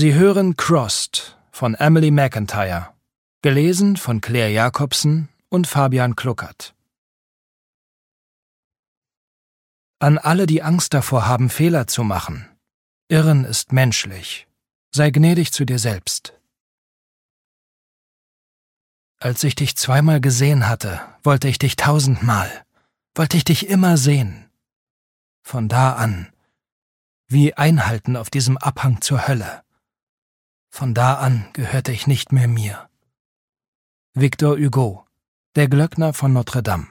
Sie hören Crossed von Emily McIntyre, gelesen von Claire Jacobsen und Fabian Kluckert. An alle, die Angst davor haben, Fehler zu machen. Irren ist menschlich. Sei gnädig zu dir selbst. Als ich dich 2-mal gesehen hatte, wollte ich dich 1000-mal. Wollte ich dich immer sehen. Von da an, wie Einhalten auf diesem Abhang zur Hölle. Von da an gehörte ich nicht mehr mir. Victor Hugo, der Glöckner von Notre Dame.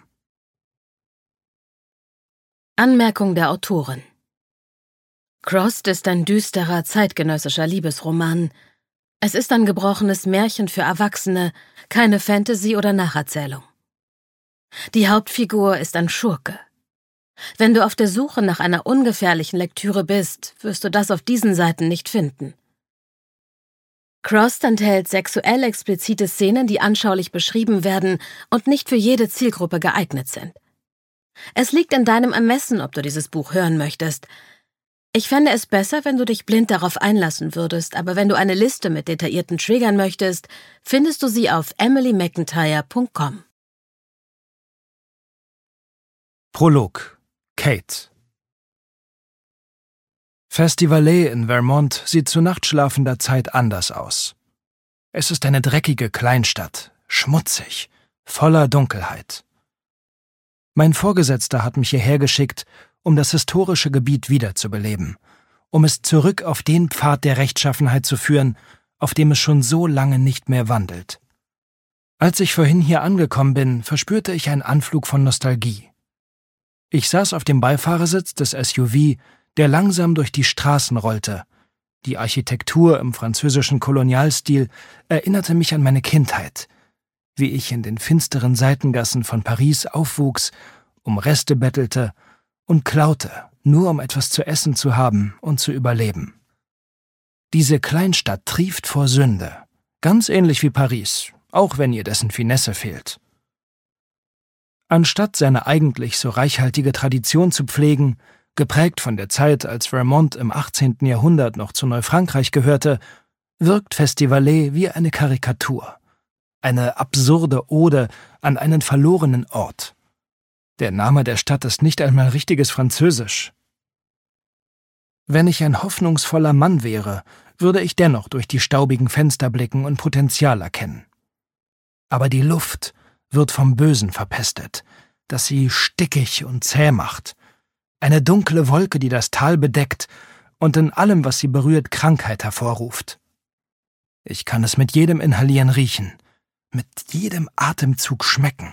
Anmerkung der Autorin: Crossed ist ein düsterer, zeitgenössischer Liebesroman. Es ist ein gebrochenes Märchen für Erwachsene, keine Fantasy oder Nacherzählung. Die Hauptfigur ist ein Schurke. Wenn du auf der Suche nach einer ungefährlichen Lektüre bist, wirst du das auf diesen Seiten nicht finden. Crossed enthält sexuell explizite Szenen, die anschaulich beschrieben werden und nicht für jede Zielgruppe geeignet sind. Es liegt in deinem Ermessen, ob du dieses Buch hören möchtest. Ich fände es besser, wenn du dich blind darauf einlassen würdest, aber wenn du eine Liste mit detaillierten Triggern möchtest, findest du sie auf emilymcintyre.com. Prolog. Kate. Festivalet in Vermont sieht zu nachtschlafender Zeit anders aus. Es ist eine dreckige Kleinstadt, schmutzig, voller Dunkelheit. Mein Vorgesetzter hat mich hierher geschickt, um das historische Gebiet wiederzubeleben, um es zurück auf den Pfad der Rechtschaffenheit zu führen, auf dem es schon so lange nicht mehr wandelt. Als ich vorhin hier angekommen bin, verspürte ich einen Anflug von Nostalgie. Ich saß auf dem Beifahrersitz des SUV, der langsam durch die Straßen rollte. Die Architektur im französischen Kolonialstil erinnerte mich an meine Kindheit, wie ich in den finsteren Seitengassen von Paris aufwuchs, um Reste bettelte und klaute, nur um etwas zu essen zu haben und zu überleben. Diese Kleinstadt trieft vor Sünde, ganz ähnlich wie Paris, auch wenn ihr dessen Finesse fehlt. Anstatt seine eigentlich so reichhaltige Tradition zu pflegen, geprägt von der Zeit, als Vermont im 18. Jahrhundert noch zu Neufrankreich gehörte, wirkt Festivalet wie eine Karikatur. Eine absurde Ode an einen verlorenen Ort. Der Name der Stadt ist nicht einmal richtiges Französisch. Wenn ich ein hoffnungsvoller Mann wäre, würde ich dennoch durch die staubigen Fenster blicken und Potenzial erkennen. Aber die Luft wird vom Bösen verpestet, das sie stickig und zäh macht. Eine dunkle Wolke, die das Tal bedeckt und in allem, was sie berührt, Krankheit hervorruft. Ich kann es mit jedem Inhalieren riechen, mit jedem Atemzug schmecken.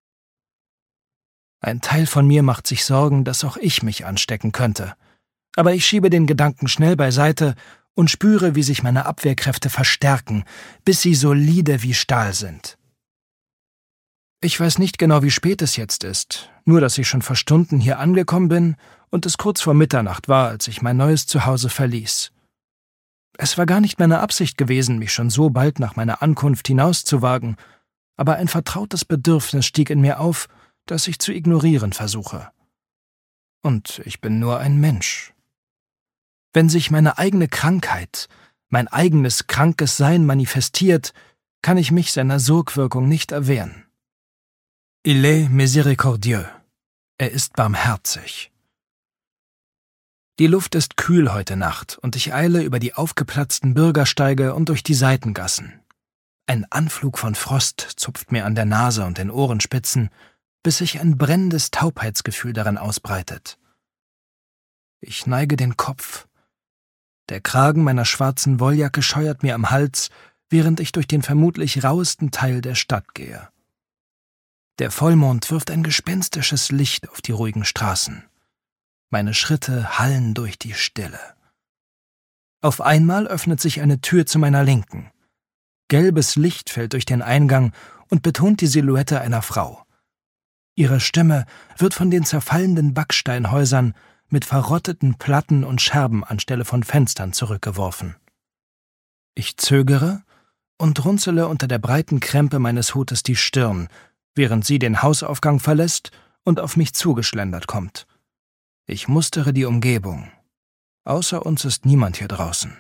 Ein Teil von mir macht sich Sorgen, dass auch ich mich anstecken könnte. Aber ich schiebe den Gedanken schnell beiseite und spüre, wie sich meine Abwehrkräfte verstärken, bis sie solide wie Stahl sind. Ich weiß nicht genau, wie spät es jetzt ist, nur dass ich schon vor Stunden hier angekommen bin und es kurz vor Mitternacht war, als ich mein neues Zuhause verließ. Es war gar nicht meine Absicht gewesen, mich schon so bald nach meiner Ankunft hinauszuwagen, aber ein vertrautes Bedürfnis stieg in mir auf, das ich zu ignorieren versuche. Und ich bin nur ein Mensch. Wenn sich meine eigene Krankheit, mein eigenes krankes Sein manifestiert, kann ich mich seiner Sogwirkung nicht erwehren. Il est miséricordieux. Er ist barmherzig. Die Luft ist kühl heute Nacht und ich eile über die aufgeplatzten Bürgersteige und durch die Seitengassen. Ein Anflug von Frost zupft mir an der Nase und den Ohrenspitzen, bis sich ein brennendes Taubheitsgefühl daran ausbreitet. Ich neige den Kopf. Der Kragen meiner schwarzen Wolljacke scheuert mir am Hals, während ich durch den vermutlich rauesten Teil der Stadt gehe. Der Vollmond wirft ein gespenstisches Licht auf die ruhigen Straßen. Meine Schritte hallen durch die Stille. Auf einmal öffnet sich eine Tür zu meiner Linken. Gelbes Licht fällt durch den Eingang und betont die Silhouette einer Frau. Ihre Stimme wird von den zerfallenden Backsteinhäusern mit verrotteten Platten und Scherben anstelle von Fenstern zurückgeworfen. Ich zögere und runzele unter der breiten Krempe meines Hutes die Stirn, während sie den Hausaufgang verlässt und auf mich zugeschlendert kommt. Ich mustere die Umgebung. Außer uns ist niemand hier draußen.